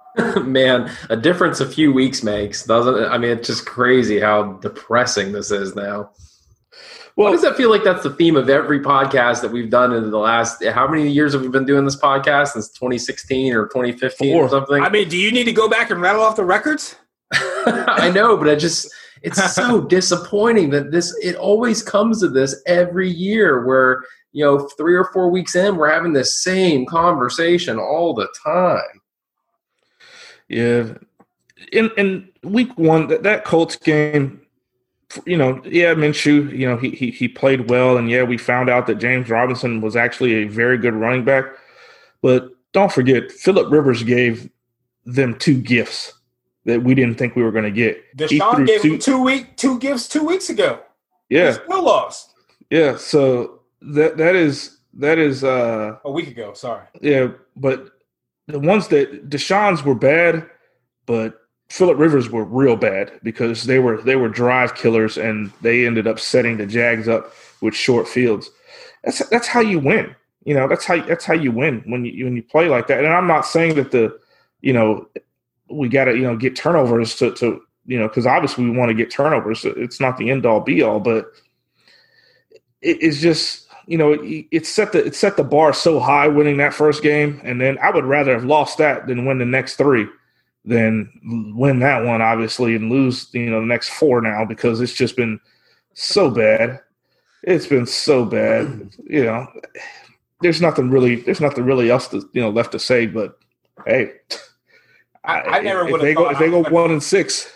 Man, a difference a few weeks makes, doesn't it? I mean, it's just crazy how depressing this is now. Well, why does that feel like that's the theme of every podcast that we've done in the last – how many years have we been doing this podcast? Since twenty sixteen or twenty fifteen Four. Or something? I mean, do you need to go back and rattle off the records? I know, but I just – it's so disappointing that this – it always comes to this every year where, you know, three or four weeks in, we're having this same conversation all the time. Yeah. In in week one, that, that Colts game, you know, yeah, Minshew, you know, he, he he played well, and yeah, we found out that James Robinson was actually a very good running back. But don't forget, Phillip Rivers gave them two gifts that we didn't think we were going to get. Deshaun gave two, him two week two gifts two weeks ago. Yeah, he still lost. Yeah, so that that is that is uh, a week ago. Sorry. Yeah, but the ones that Deshaun's were bad, but Phillip Rivers were real bad because they were they were drive killers, and they ended up setting the Jags up with short fields. That's that's how you win. You know, that's how that's how you win when you when you play like that. And I'm not saying that the, you know, we got to you know get turnovers to to you know because obviously we want to get turnovers. It's not the end all be all, but it, it's just you know it, it set the it set the bar so high winning that first game, and then I would rather have lost that than win the next three. Then win that one, obviously, and lose, you know, the next four now because it's just been so bad. It's been so bad. You know, there's nothing really, there's nothing really else to, you know, left to say. But hey, I, I never would have. If they go, if they go one and six,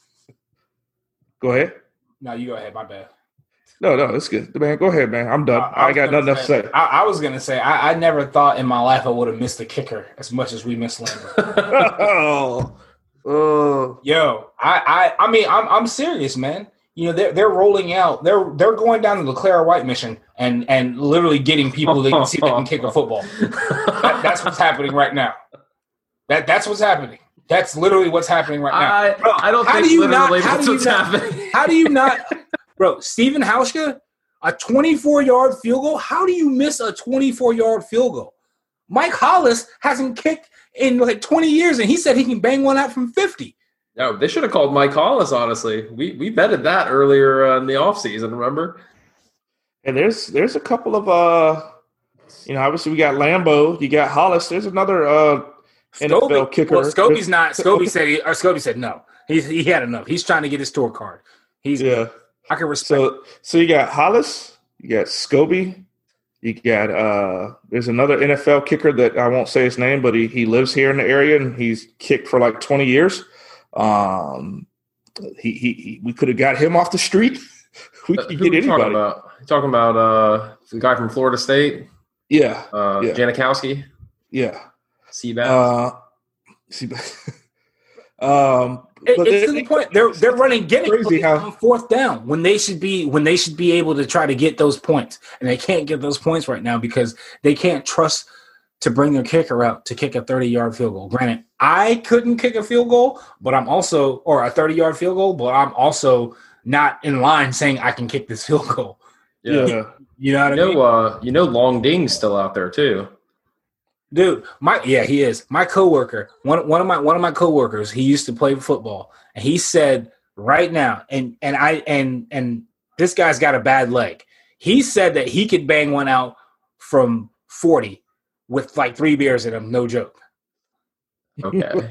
go ahead. No, you go ahead. My bad. No, no, it's good, man. Go ahead, man. I'm done. I, I, I got nothing else to say. I, I was gonna say I, I never thought in my life I would have missed the kicker as much as we missed Lambert. oh, oh, yo, I, I, I mean, I'm, I'm serious, man. You know, they're they're rolling out. They're they're going down to the Clara White mission and and literally getting people that can see they can kick a football. that, that's what's happening right now. That that's what's happening. That's literally what's happening right now. I, Bro, I don't think do literally not, that's what's not, happening. How do you not, bro? Stephen Hauschka, a twenty-four yard field goal. How do you miss a twenty-four yard field goal? Mike Hollis hasn't kicked in like twenty years, and he said he can bang one out from fifty. No, they should have called Mike Hollis, honestly. We we betted that earlier uh, in the offseason, remember? And there's there's a couple of, uh, you know, obviously we got Lambeau. You got Hollis. There's another uh, N F L kicker. Well, Scobie's not. Scobie said he, or Scobie said no. He, he had enough. He's trying to get his tour card. He's Yeah. I can respect So, so you got Hollis. You got Scobie. You got uh, there's another N F L kicker that I won't say his name, but he, he lives here in the area and he's kicked for like twenty years. Um, he, he, he we could have got him off the street. we could Who get are you anybody. talking about? You talking about uh, the guy from Florida State? Yeah, Uh, yeah. Janikowski? yeah. Seabass? Uh, see, um, It, but it's they- to the point they're they're running getting crazy how- on fourth down when they should be when they should be able to try to get those points, and they can't get those points right now because they can't trust to bring their kicker out to kick a thirty yard field goal. Granted, I couldn't kick a field goal, but I'm also or a thirty yard field goal, but I'm also not in line saying I can kick this field goal. yeah. You know what You I mean? know, uh, you know, Long Ding's still out there too. Dude, my yeah, he is. My coworker, one one of my one of my coworkers, he used to play football, and he said right now, and and I and and this guy's got a bad leg. He said that he could bang one out from forty with like three beers in him, no joke. Okay.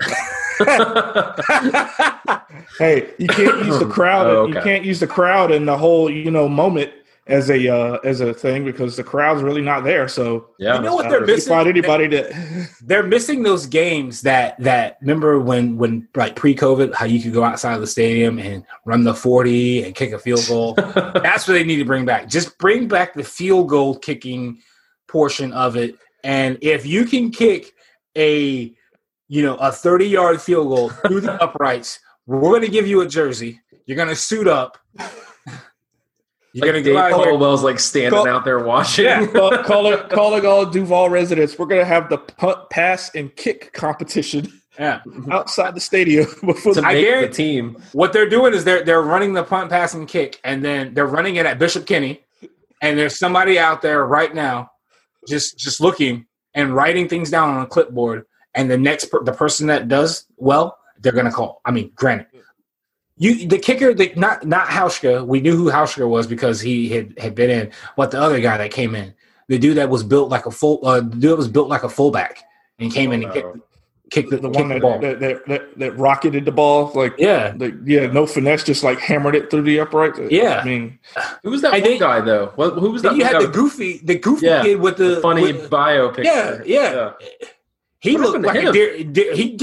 Hey, you can't use the crowd. Oh, You okay. can't use the crowd and the whole you know moment as a uh, as a thing because the crowd's really not there. So Yeah. You know what uh, they're if you missing? find anybody that They're missing those games that that remember when when like pre-COVID, how you could go outside of the stadium and run the forty and kick a field goal. That's what they need to bring back. Just bring back the field goal kicking portion of it. And if you can kick a, you know, a thirty yard field goal through the uprights, we're going to give you a jersey. You're going to suit up. You're Like going to Dave go out here. Caldwell's like standing Call- out there watching. Yeah. Call- calling calling all Duval residents, we're gonna have the punt, pass, and kick competition Yeah. outside the stadium before to the I make the guarantee- team. What they're doing is they're they're running the punt, pass, and kick, and then they're running it at Bishop Kenny, and there's somebody out there right now, just just looking and writing things down on a clipboard, and the next per, the person that does well, they're gonna call. I mean, granted, you the kicker, the, not not Hauschka. We knew who Hauschka was because he had, had been in, but the other guy that came in, the dude that was built like a full, uh, the dude that was built like a fullback, and came in and Oh, kicked kicked the, the kicked one the that ball. that, that that that rocketed the ball like Yeah. like, yeah, no finesse, just like hammered it through the upright. Yeah. I mean, Who was that I one think- guy though? What, who was Then that? you one had guy the goofy, the goofy Yeah, kid with the funny with- bio picture? Yeah, yeah. He What looked happened to like a him? deer, deer- he got.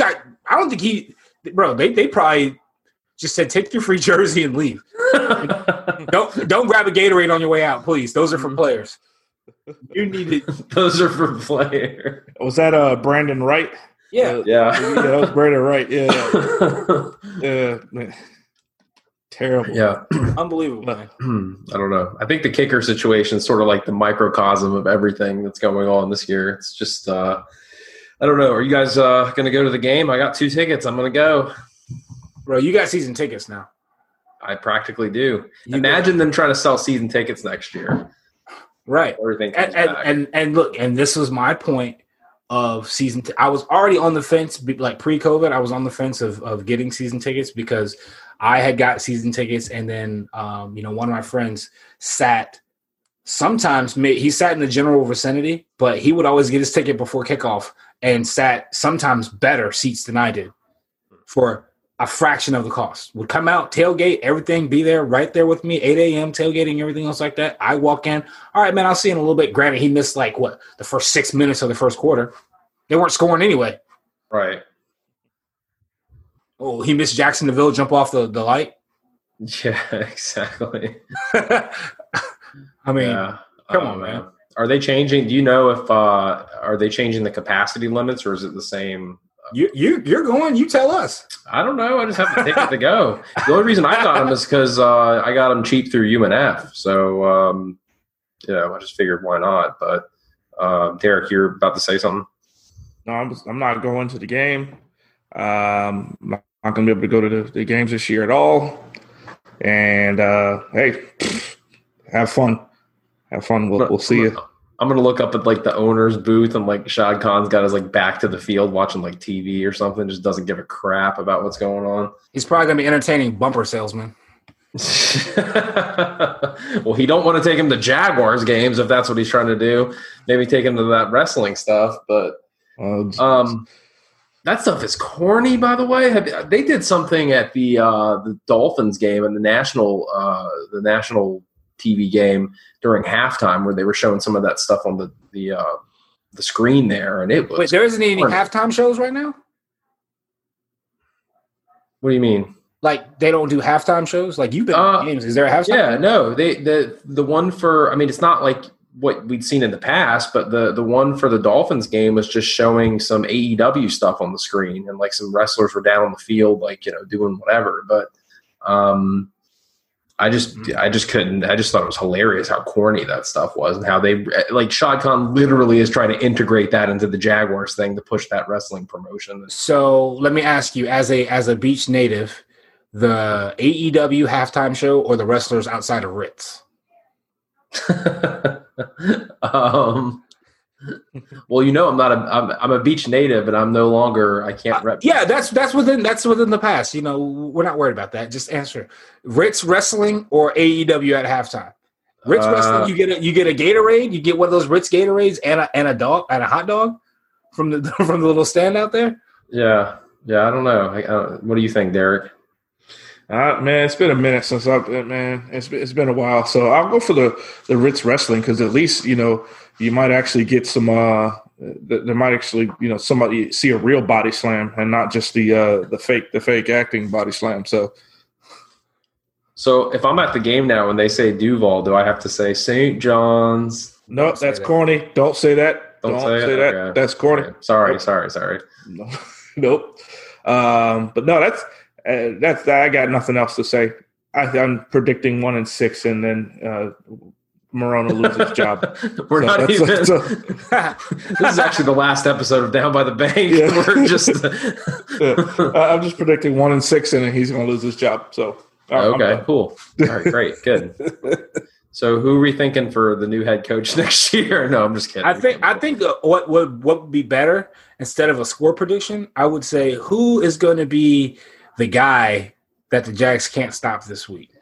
I don't think he, bro. They they probably just said take your free jersey and leave. don't don't grab a Gatorade on your way out, please. Those are for players. You need it. Those are for players. Was that uh Brandon Wright? Yeah, Uh, Yeah. yeah, that was Brandon Wright. Yeah, yeah, man. Terrible. Yeah. unbelievable. Man. I don't know. I think the kicker situation is sort of like the microcosm of everything that's going on this year. It's just, uh, I don't know. Are you guys uh, going to go to the game? I got two tickets. I'm going to go. Bro, you got season tickets now. I practically do. You Imagine them trying to sell season tickets next year. Right. Everything And comes and, back. and and look, and this was my point of season. T- I was already on the fence, be- like pre-COVID. I was on the fence of of getting season tickets because I had got season tickets, and then um, you know, one of my friends sat. Sometimes ma- he sat in the general vicinity, but he would always get his ticket before kickoff and sat sometimes better seats than I did for a fraction of the cost. Would come out, tailgate, everything, be there, right there with me, eight a.m., tailgating, everything else like that. I walk in. All right, man, I'll see you in a little bit. Granted, he missed like, what, the first six minutes of the first quarter. They weren't scoring anyway. Right. Oh, he missed Jacksonville jump off the, the light. Yeah, exactly. I mean, Yeah. come Oh, on, man. Are they changing? Do you know if uh, are they changing the capacity limits, or is it the same? You, you, you're going. You tell us. I don't know. I just have a ticket to go. The only reason I got them is because uh, I got them cheap through U N F. So, um, you know, I just figured why not. But uh, Derek, you're about to say something. No, I'm, I'm not going to the game. Um, I'm not going to be able to go to the, the games this year at all. And uh, hey, have fun. Have fun. We'll, we'll see you. I'm gonna look up at like the owner's booth, and like Shad Khan's got his like back to the field watching like T V or something. Just doesn't give a crap about what's going on. He's probably going to be entertaining bumper salesman. Well, he don't want to take him to Jaguars games if that's what he's trying to do. Maybe take him to that wrestling stuff, but Uh, um, that stuff is corny. By the way, Have, they did something at the uh, the Dolphins game and the national uh, the national T V game during halftime where they were showing some of that stuff on the the uh, the screen there, and it was. Wait, there isn't any corny. halftime shows right now? What do you mean? Like, they don't do halftime shows? Like, you've been Uh, to games. Is there a halftime? Yeah, no, they the the one for I mean it's not like what we'd seen in the past, but the the one for the Dolphins game was just showing some A E W stuff on the screen, and like some wrestlers were down on the field, like, you know, doing whatever. But um, I just I just couldn't. I just thought it was hilarious how corny that stuff was, and how they like Shad Khan literally is trying to integrate that into the Jaguars thing to push that wrestling promotion. So let me ask you, as a as a beach native, the A E W halftime show or the wrestlers outside of Ritz? um, well, you know, I'm not a I'm, I'm a beach native, and I'm no longer I can't rep. Yeah, that's that's within that's within the past. You know, we're not worried about that. Just answer: Ritz wrestling or A E W at halftime? Ritz Uh, wrestling, you get a you get a Gatorade, you get one of those Ritz Gatorades and a and a dog and a hot dog from the from the little stand out there. Yeah, yeah. I don't know. I, uh, what do you think, Derek? Uh, man, it's been a minute since I've been, man. It's been, it's been a while. So I'll go for the, the Ritz wrestling because at least, you know, you might actually get some, uh, th- there might actually, you know, somebody see a real body slam and not just the, uh, the fake, the fake acting body slam. So, So if I'm at the game now and they say Duval, do I have to say Saint John's? no, say that's that. corny. Don't say that. Don't Don't, say say, it? that. Okay. That's corny. Okay. Sorry, Nope. sorry, sorry. No. Nope. Um, but no, that's, uh, that's, I got nothing else to say. I, I'm predicting one and six and then, uh, Morona loses his job. We're So not that's- even. so- This is actually the last episode of Down by the Bank. Yeah. We're just. yeah. uh, I'm just predicting one and six, and then he's going to lose his job. So uh, I'm Okay, done. cool. All right, great, good. So who are we thinking for the new head coach next year? No, I'm just kidding. I think I think uh, what would what would be better instead of a score prediction, I would say who is going to be the guy that the Jags can't stop this week.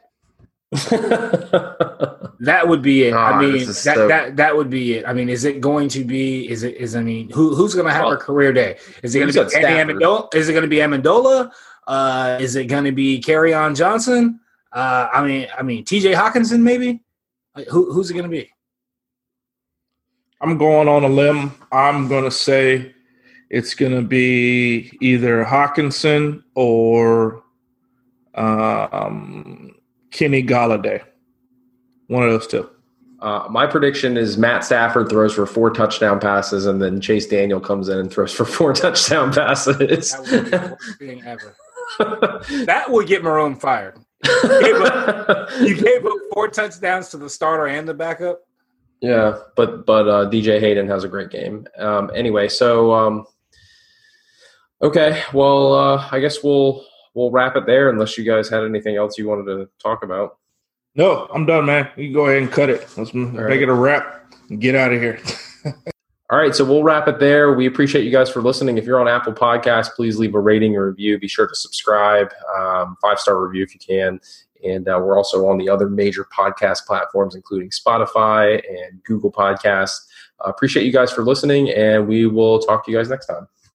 That would be it. I God, mean, this that, is so- that that would be it. I mean, is it going to be? Is it? Is I mean, who who's going to have Well, a career day? Is it going you to be said Andy Stafford. Amendola? Is it going to be Amendola? Uh, is it going to be Kerryon Johnson? Uh, I mean, I mean, T J Hawkinson maybe. Like, who who's it going to be? I'm going on a limb. I'm going to say it's going to be either Hawkinson or um, Kenny Golladay. One of those two. Uh, my prediction is Matt Stafford throws for four touchdown passes, and then Chase Daniel comes in and throws for four touchdown passes. That would be the worst thing ever. That would get Marone fired. You gave, up, you gave up four touchdowns to the starter and the backup. Yeah, but but uh, D J Hayden has a great game. Um, anyway, so um, okay, well, uh, I guess we'll we'll wrap it there, unless you guys had anything else you wanted to talk about. No, I'm done, man. You can go ahead and cut it. Let's make right. it a wrap and get out of here. All right, so we'll wrap it there. We appreciate you guys for listening. If you're on Apple Podcasts, please leave a rating or review. Be sure to subscribe, um, five-star review if you can. And uh, we're also on the other major podcast platforms, including Spotify and Google Podcasts. Uh, appreciate you guys for listening, and we will talk to you guys next time.